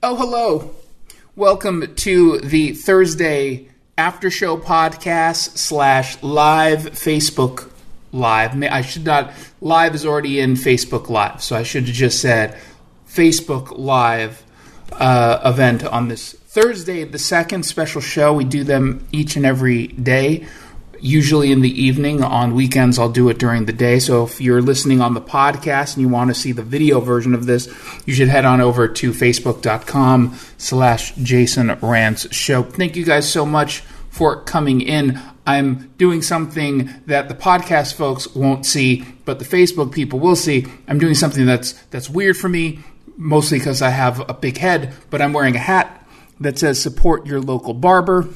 Oh, hello. Welcome to the Thursday after show podcast / live Facebook Live. I should not, live is already in Facebook Live, so I should have just said Facebook Live event on this Thursday, the second special show. We do them each and every day, usually in the evening. On weekends, I'll do it during the day. So if you're listening on the podcast and you want to see the video version of this, you should head on over to facebook.com/Jason Rantz Show. Thank you guys so much for coming in. I'm doing something that the podcast folks won't see, but the Facebook people will see. I'm doing something that's weird for me, mostly because I have a big head, but I'm wearing a hat that says support your local barber.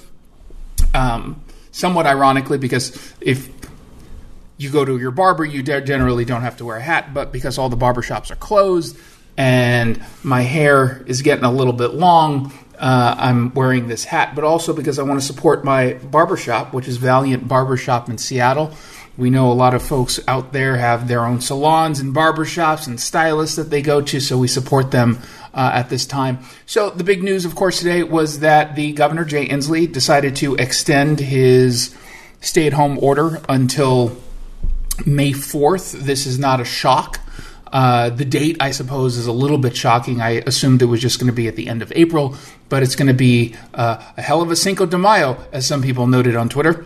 Somewhat ironically, because if you go to your barber, you generally don't have to wear a hat, but because all the barbershops are closed and my hair is getting a little bit long, I'm wearing this hat, but also because I want to support my barbershop, which is Valiant Barbershop in Seattle. We know a lot of folks out there have their own salons and barbershops and stylists that they go to, so we support them at this time. So the big news, of course, today was that the Governor, Jay Inslee, decided to extend his stay-at-home order until May 4th. This is not a shock. The date, I suppose, is a little bit shocking. I assumed it was just going to be at the end of April, but it's going to be a hell of a Cinco de Mayo, as some people noted on Twitter.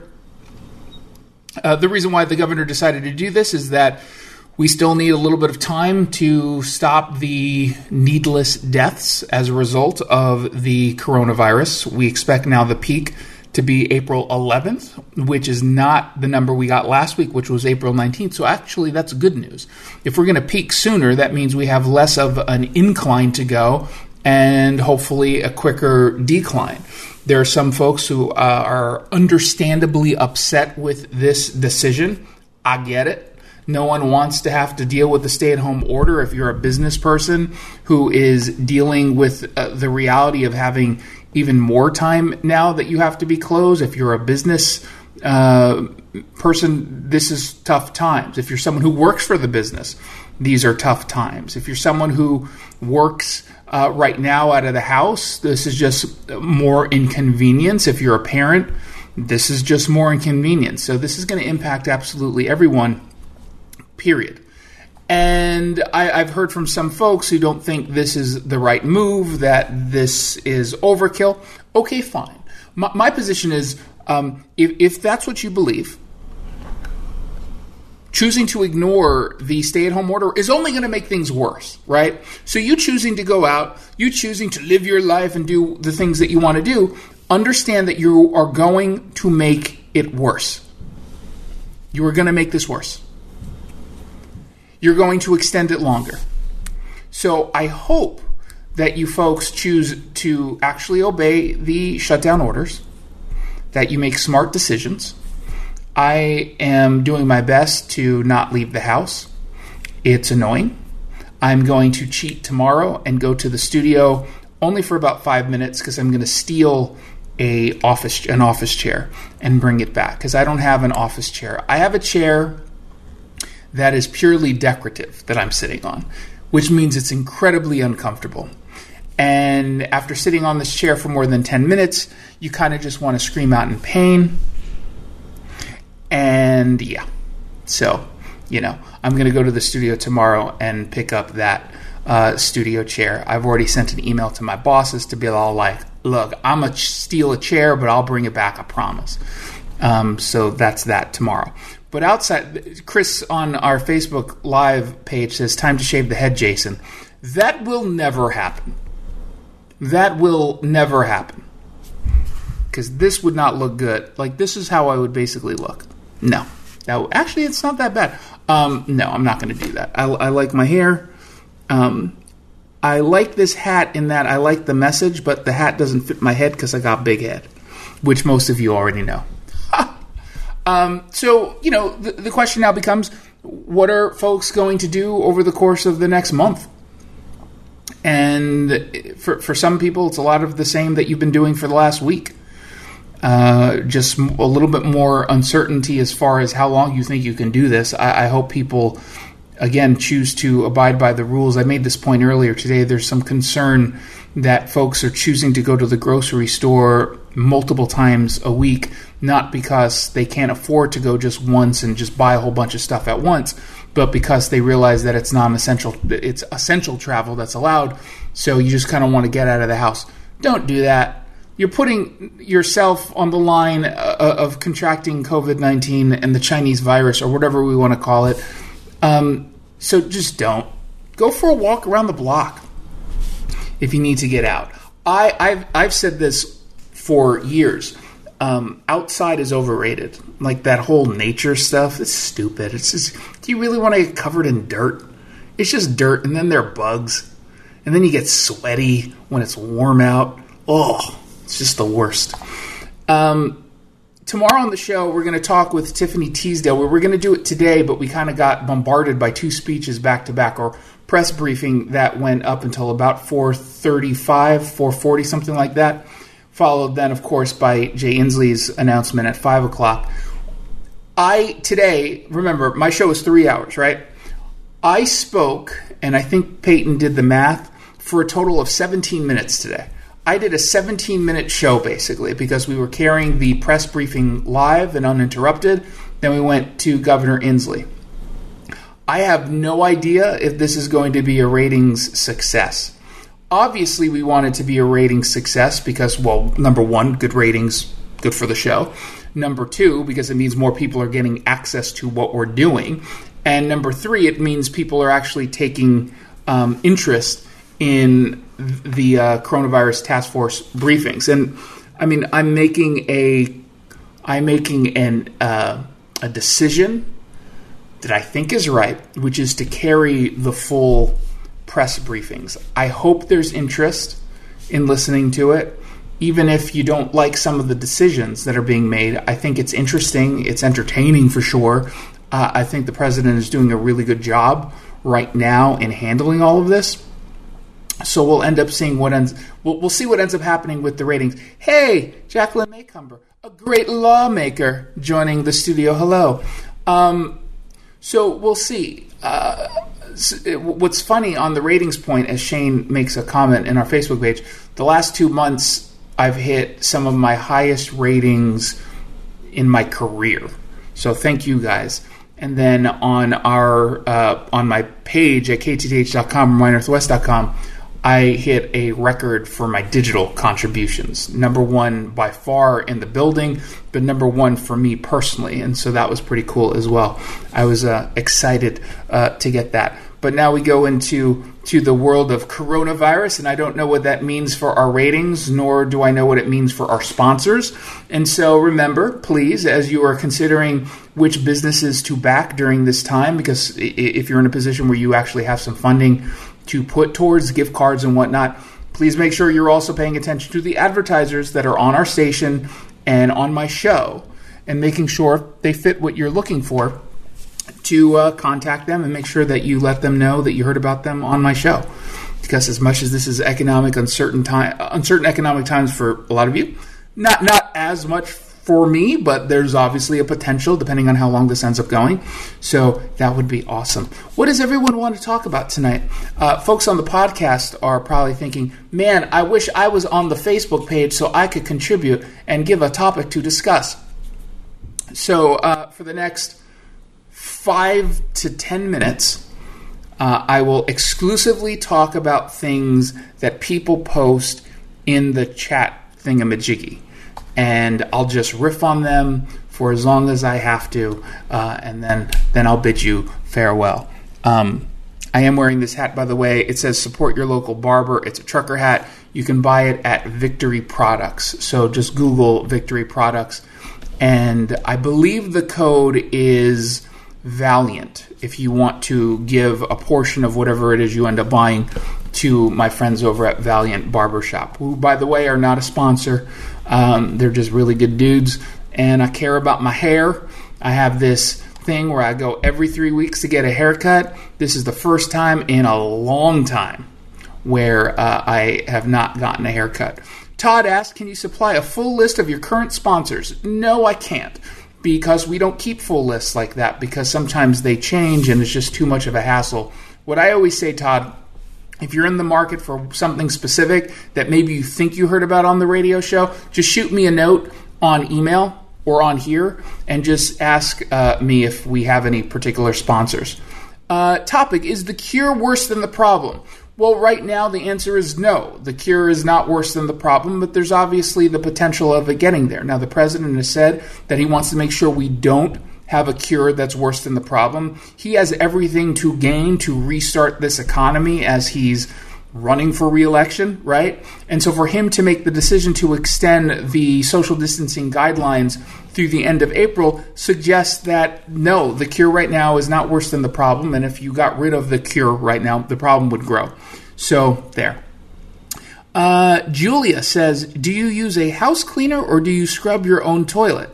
The reason why the governor decided to do this is that we still need a little bit of time to stop the needless deaths as a result of the coronavirus. We expect now the peak to be April 11th, which is not the number we got last week, which was April 19th. So actually, that's good news. If we're going to peak sooner, that means we have less of an incline to go and hopefully a quicker decline. There are some folks who are understandably upset with this decision. I get it. No one wants to have to deal with the stay-at-home order. If you're a business person who is dealing with the reality of having even more time now that you have to be closed, if you're a business person, this is tough times. If you're someone who works for the business, these are tough times. If you're someone who works right now out of the house, this is just more inconvenience. If you're a parent, this is just more inconvenience. So this is going to impact absolutely everyone, period. And I've heard from some folks who don't think this is the right move, that this is overkill. Okay, fine. My position is, if that's what you believe, choosing to ignore the stay-at-home order is only going to make things worse, right? So you choosing to go out, you choosing to live your life and do the things that you want to do, understand that you are going to make it worse. You are going to make this worse. You're going to extend it longer. So I hope that you folks choose to actually obey the shutdown orders, that you make smart decisions. I am doing my best to not leave the house. It's annoying. I'm going to cheat tomorrow and go to the studio only for about 5 minutes because I'm going to steal an office chair and bring it back because I don't have an office chair. I have a chair that is purely decorative that I'm sitting on, which means it's incredibly uncomfortable. And after sitting on this chair for more than 10 minutes, you kind of just want to scream out in pain. And yeah, so, I'm going to go to the studio tomorrow and pick up that studio chair. I've already sent an email to my bosses to be all like, look, I'm going to steal a chair, but I'll bring it back, I promise. So that's that tomorrow. But outside, Chris on our Facebook Live page says, time to shave the head, Jason. That will never happen. That will never happen. Because this would not look good. Like, this is how I would basically look. No. Now, actually, it's not that bad. No, I'm not going to do that. I like my hair. I like this hat in that I like the message, but the hat doesn't fit my head because I got big head, which most of you already know. So, the question now becomes, what are folks going to do over the course of the next month? And for some people, it's a lot of the same that you've been doing for the last week. Just a little bit more uncertainty as far as how long you think you can do this. I hope people, again, choose to abide by the rules. I made this point earlier today. There's some concern that folks are choosing to go to the grocery store multiple times a week, not because they can't afford to go just once and just buy a whole bunch of stuff at once, but because they realize that it's non-essential, it's essential travel that's allowed, so you just kind of want to get out of the house. Don't do that. You're putting yourself on the line of contracting COVID-19 and the Chinese virus, or whatever we want to call it. So just don't. Go for a walk around the block if you need to get out. I've said this for years. Outside is overrated. Like that whole nature stuff, it's stupid. It's just, do you really want to get covered in dirt? It's just dirt, and then there are bugs. And then you get sweaty when it's warm out. Oh, it's just the worst. Tomorrow on the show, we're going to talk with Tiffany Teasdale. We were going to do it today, but we kind of got bombarded by two speeches back-to-back, or press briefing that went up until about 4:35, 4:40, something like that. Followed then, of course, by Jay Inslee's announcement at 5 o'clock. Today, remember, my show is 3 hours, right? I spoke, and I think Peyton did the math, for a total of 17 minutes today. I did a 17-minute show, basically, because we were carrying the press briefing live and uninterrupted. Then we went to Governor Inslee. I have no idea if this is going to be a ratings success. Obviously, we want it to be a ratings success because, well, number one, good ratings, good for the show. Number two, because it means more people are getting access to what we're doing. And number three, it means people are actually taking interest in the coronavirus task force briefings. And I mean, I'm making a decision that I think is right, which is to carry the full press briefings. I hope there's interest in listening to it, even if you don't like some of the decisions that are being made. I think it's interesting. It's entertaining for sure. I think the president is doing a really good job right now in handling all of this. So we'll end up seeing we'll see what ends up happening with the ratings. Hey, Jacqueline Maycumber, a great lawmaker, joining the studio. Hello. So we'll see. What's funny on the ratings point, as Shane makes a comment in our Facebook page, the last 2 months I've hit some of my highest ratings in my career. So thank you guys. And then on on my page at kthh.com or mynorthwest.com, I hit a record for my digital contributions. Number one by far in the building, but number one for me personally. And so that was pretty cool as well. I was excited to get that. But now we go into the world of coronavirus, and I don't know what that means for our ratings, nor do I know what it means for our sponsors. And so remember, please, as you are considering which businesses to back during this time, because if you're in a position where you actually have some funding to put towards gift cards and whatnot, please make sure you're also paying attention to the advertisers that are on our station and on my show, and making sure they fit what you're looking for, to contact them and make sure that you let them know that you heard about them on my show. Because as much as this is uncertain economic times for a lot of you, not as much for me, but there's obviously a potential depending on how long this ends up going. So that would be awesome. What does everyone want to talk about tonight? Folks on the podcast are probably thinking, man, I wish I was on the Facebook page so I could contribute and give a topic to discuss. So for the next 5 to 10 minutes, I will exclusively talk about things that people post in the chat thingamajiggy. And I'll just riff on them for as long as I have to, and then I'll bid you farewell. I am wearing this hat, by the way. It says support your local barber. It's a trucker hat. You can buy it at Victory Products. So just Google Victory Products. And I believe the code is Valiant if you want to give a portion of whatever it is you end up buying to my friends over at Valiant Barbershop, who, by the way, are not a sponsor. They're just really good dudes, and I care about my hair. I have this thing where I go every 3 weeks to get a haircut. This is the first time in a long time where I have not gotten a haircut. Todd asked, can you supply a full list of your current sponsors? No, I can't, because we don't keep full lists like that, because sometimes they change and it's just too much of a hassle. What I always say, Todd, If you're in the market for something specific that maybe you think you heard about on the radio show, just shoot me a note on email or on here and just ask me if we have any particular sponsors. Topic, is the cure worse than the problem? Well, right now the answer is no. The cure is not worse than the problem, but there's obviously the potential of it getting there. Now, the president has said that he wants to make sure we don't have a cure that's worse than the problem. He has everything to gain to restart this economy as he's running for re-election, right? And so for him to make the decision to extend the social distancing guidelines through the end of April suggests that, no, the cure right now is not worse than the problem. And if you got rid of the cure right now, the problem would grow. So there. Julia says, do you use a house cleaner or do you scrub your own toilet?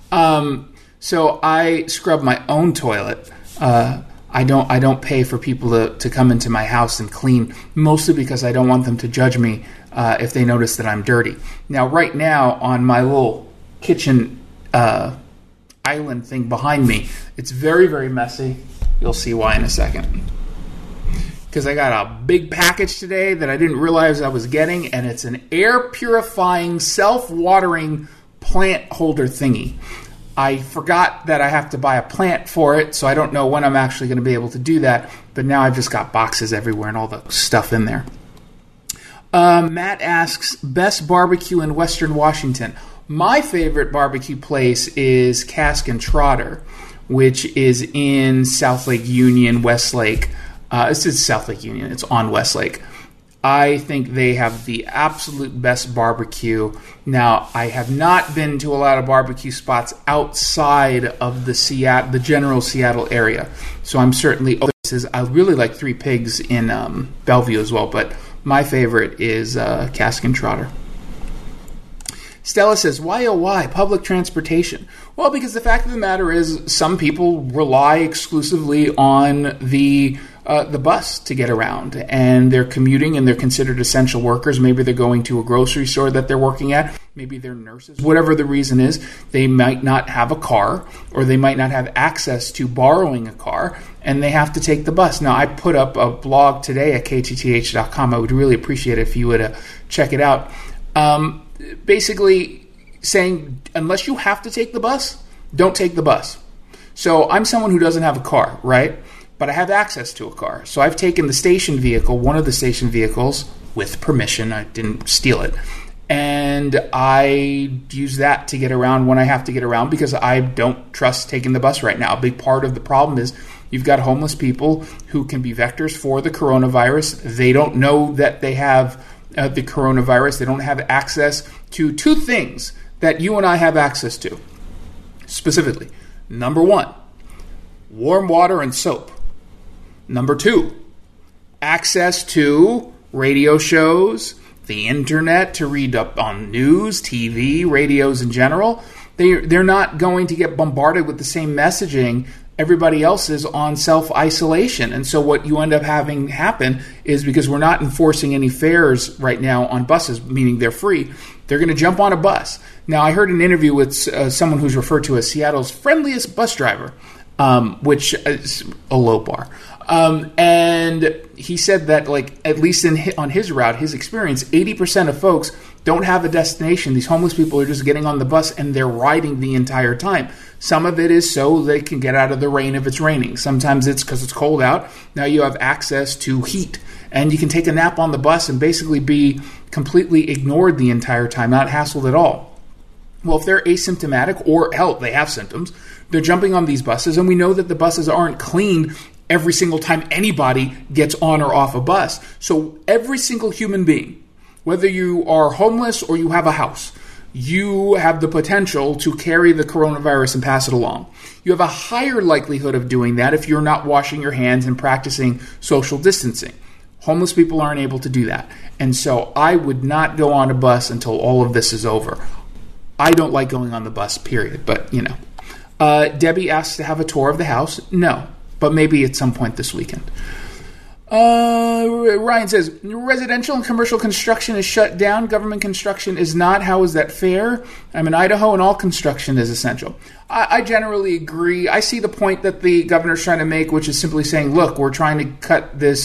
So I scrub my own toilet. I don't pay for people to come into my house and clean, mostly because I don't want them to judge me if they notice that I'm dirty. Now, right now, on my little kitchen island thing behind me, it's very, very messy. You'll see why in a second. Because I got a big package today that I didn't realize I was getting, and it's an air-purifying, self-watering plant holder thingy. I forgot that I have to buy a plant for it, so I don't know when I'm actually going to be able to do that. But now I've just got boxes everywhere and all the stuff in there. Matt asks, best barbecue in Western Washington. My favorite barbecue place is Cask and Trotter, which is in South Lake Union, Westlake. It's in South Lake Union. It's on Westlake. I think they have the absolute best barbecue. Now, I have not been to a lot of barbecue spots outside of the general Seattle area. So I'm certainly open. I really like Three Pigs in Bellevue as well, but my favorite is Cask and Trotter. Stella says, why oh why public transportation? Well, because the fact of the matter is some people rely exclusively on the bus to get around, and they're commuting and they're considered essential workers. Maybe they're going to a grocery store that they're working at. Maybe they're nurses. Whatever the reason is, they might not have a car, or they might not have access to borrowing a car, and they have to take the bus. Now, I put up a blog today at ktth.com. I would really appreciate it if you would check it out. Basically saying, unless you have to take the bus, don't take the bus. So I'm someone who doesn't have a car, right? But I have access to a car. So I've taken the station vehicle, one of the station vehicles, with permission. I didn't steal it. And I use that to get around when I have to get around because I don't trust taking the bus right now. A big part of the problem is you've got homeless people who can be vectors for the coronavirus. They don't know that they have the coronavirus. They don't have access to two things that you and I have access to. Specifically, number one, warm water and soap. Number two, access to radio shows, the internet to read up on news, TV, radios in general. They're not going to get bombarded with the same messaging everybody else is on self-isolation. And so what you end up having happen is, because we're not enforcing any fares right now on buses, meaning they're free, they're going to jump on a bus. Now, I heard an interview with someone who's referred to as Seattle's friendliest bus driver, which is a low bar. And he said that, like, at least on his route, his experience, 80% of folks don't have a destination. These homeless people are just getting on the bus and they're riding the entire time. Some of it is so they can get out of the rain if it's raining. Sometimes it's because it's cold out. Now you have access to heat, and you can take a nap on the bus and basically be completely ignored the entire time, not hassled at all. Well, if they're asymptomatic, or hell, they have symptoms, they're jumping on these buses, and we know that the buses aren't cleaned every single time anybody gets on or off a bus. So every single human being, whether you are homeless or you have a house, you have the potential to carry the coronavirus and pass it along. You have a higher likelihood of doing that if you're not washing your hands and practicing social distancing. Homeless people aren't able to do that. And so I would not go on a bus until all of this is over. I don't like going on the bus, period. But, you know. Debbie asks to have a tour of the house. No, but maybe at some point this weekend. Ryan says, residential and commercial construction is shut down. Government construction is not. How is that fair? I'm in Idaho, and all construction is essential. I generally agree. I see the point that the governor's trying to make, which is simply saying, look, we're trying to cut this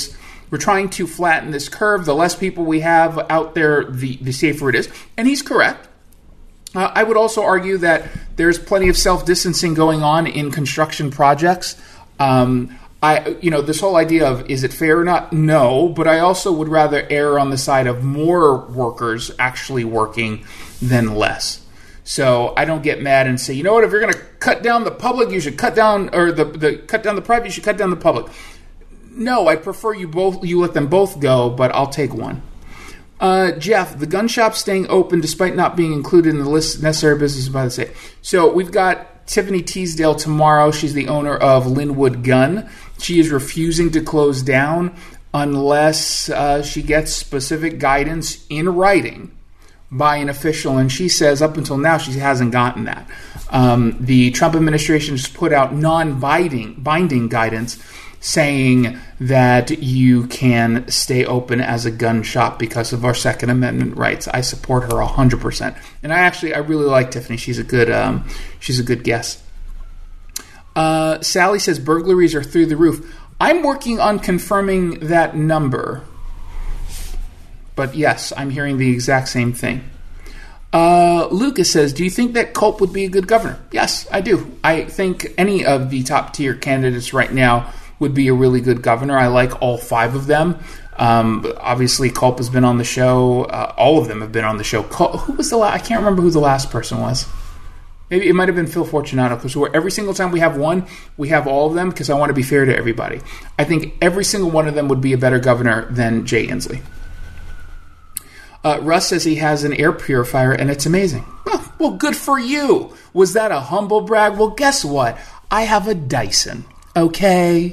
We're trying to flatten this curve. The less people we have out there, the safer it is. And he's correct. I would also argue that there's plenty of self-distancing going on in construction projects. This whole idea of is it fair or not? No, but I also would rather err on the side of more workers actually working than less. So I don't get mad and say, you know what, if you're going to cut down the public, you should cut down, or cut down the private, you should cut down the public. No, I prefer you let them both go, but I'll take one. Jeff, the gun shop staying open despite not being included in the list of necessary business by the state. So we've got Tiffany Teasdale tomorrow. She's the owner of Linwood Gun. She is refusing to close down unless she gets specific guidance in writing by an official. And she says up until now she hasn't gotten that. The Trump administration just put out non-binding guidance saying that you can stay open as a gun shop because of our Second Amendment rights. I support her 100%, and I really like Tiffany. She's a good guest. Sally says burglaries are through the roof. I'm working on confirming that number, but yes, I'm hearing the exact same thing. Lucas says, do you think that Culp would be a good governor? Yes, I do. I think any of the top tier candidates right now would be a really good governor. I like all 5 of them. Obviously, Culp has been on the show. All of them have been on the show. Who was the last? I can't remember who the last person was. Maybe it might have been Phil Fortunato, because every single time we have one, we have all of them, because I want to be fair to everybody. I think every single one of them would be a better governor than Jay Inslee. Russ says he has an air purifier, and it's amazing. Well, good for you. Was that a humble brag? Well, guess what? I have a Dyson. Okay.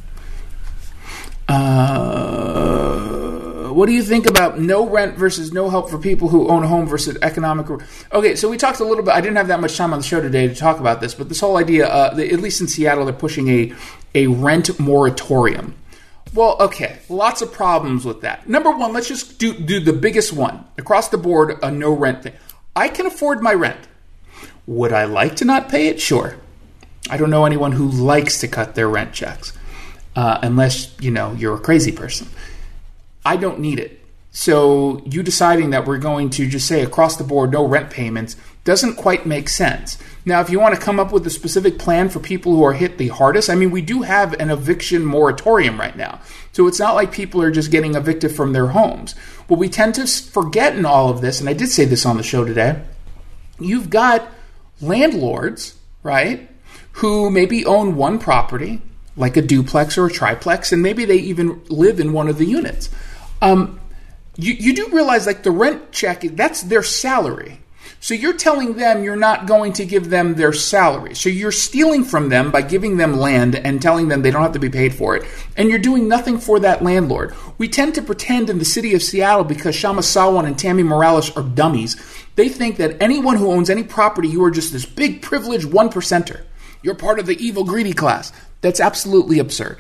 What do you think about no rent versus no help for people who own a home versus economic? Okay, so we talked a little bit. I didn't have that much time on the show today to talk about this, but this whole idea, at least in Seattle, they're pushing a rent moratorium. Well, okay, lots of problems with that. Number one, let's just do the biggest one. Across the board, a no rent thing. I can afford my rent. Would I like to not pay it? Sure. I don't know anyone who likes to cut their rent checks, unless, you're a crazy person. I don't need it. So you deciding that we're going to just say across the board, no rent payments, doesn't quite make sense. Now, if you want to come up with a specific plan for people who are hit the hardest, we do have an eviction moratorium right now. So it's not like people are just getting evicted from their homes. What we tend to forget in all of this, and I did say this on the show today, you've got landlords, right, who maybe own one property, like a duplex or a triplex, and maybe they even live in one of the units. You do realize, like, the rent check, that's their salary. So you're telling them you're not going to give them their salary. So you're stealing from them by giving them land and telling them they don't have to be paid for it. And you're doing nothing for that landlord. We tend to pretend in the city of Seattle, because Shama Sawan and Tammy Morales are dummies, they think that anyone who owns any property, you are just this big privileged 1%er. You're part of the evil greedy class. That's absolutely absurd.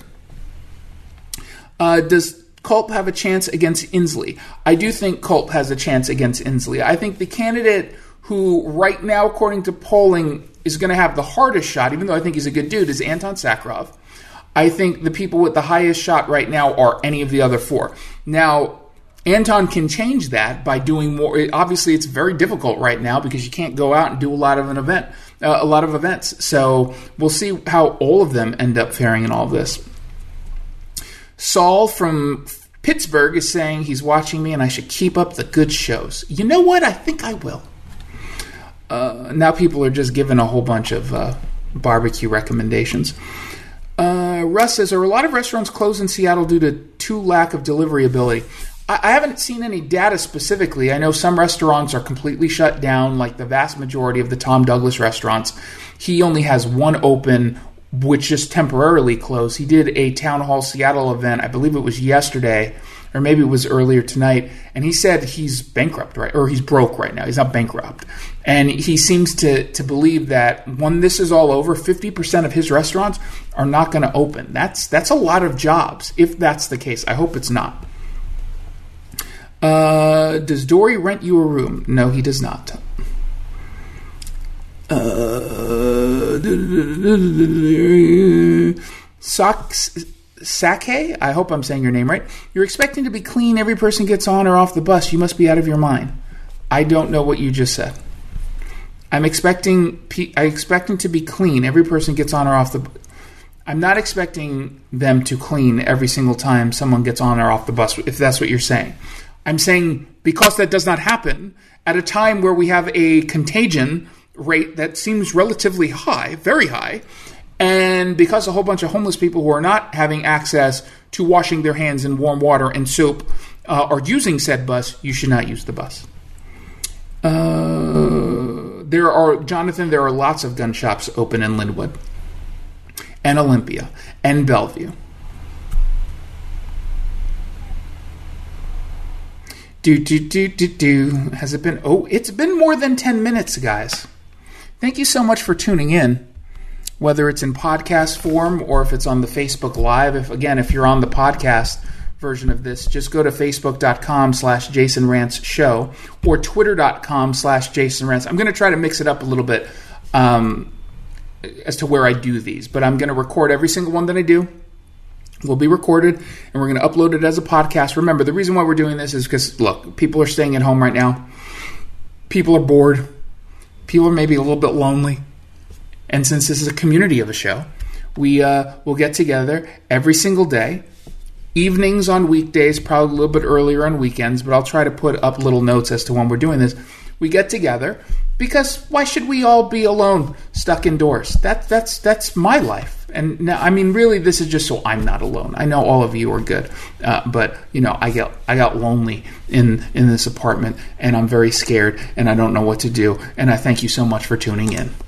Does Culp have a chance against Inslee? I do think Culp has a chance against Inslee. I think the candidate who right now, according to polling, is going to have the hardest shot, even though I think he's a good dude, is Anton Sakharov. I think the people with the highest shot right now are any of the other 4. Now, Anton can change that by doing more. Obviously, it's very difficult right now because you can't go out and do a lot of events. So we'll see how all of them end up faring in all of this. Saul from Pittsburgh is saying he's watching me and I should keep up the good shows. You know what? I think I will. Now people are just giving a whole bunch of barbecue recommendations. Russ says, are a lot of restaurants closed in Seattle due to lack of delivery ability? I haven't seen any data specifically. I know some restaurants are completely shut down, like the vast majority of the Tom Douglas restaurants. He only has one open, which just temporarily closed. He did a Town Hall Seattle event, I believe it was yesterday, or maybe it was earlier tonight, and he said he's bankrupt, right? Or he's broke right now. He's not bankrupt. And he seems to believe that when this is all over, 50% of his restaurants are not going to open. That's a lot of jobs, if that's the case. I hope it's not. Does Dory rent you a room? No, he does not. Sake, I hope I'm saying your name right. You're expecting to be clean every person gets on or off the bus. You must be out of your mind. I don't know what you just said. I'm expecting to be clean every person gets on or off the bus. I'm not expecting them to clean every single time someone gets on or off the bus, if that's what you're saying. I'm saying because that does not happen at a time where we have a contagion rate that seems relatively high, very high, and because a whole bunch of homeless people who are not having access to washing their hands in warm water and soap are using said bus, you should not use the bus. There are lots of gun shops open in Linwood and Olympia and Bellevue. Has it been? Oh, it's been more than 10 minutes, guys. Thank you so much for tuning in, whether it's in podcast form or if it's on the Facebook Live. If you're on the podcast version of this, just go to facebook.com/JasonRantzShow or twitter.com/JasonRantz. I'm going to try to mix it up a little bit as to where I do these, but I'm going to record every single one that I do. Will be recorded, and we're going to upload it as a podcast. Remember, the reason why we're doing this is because, look, people are staying at home right now. People are bored. People are maybe a little bit lonely. And since this is a community of a show, we'll get together every single day. Evenings on weekdays, probably a little bit earlier on weekends, but I'll try to put up little notes as to when we're doing this. We get together because why should we all be alone, stuck indoors? That's my life. And now, I mean, really, this is just so I'm not alone. I know all of you are good, but I got lonely in this apartment, and I'm very scared, and I don't know what to do. And I thank you so much for tuning in.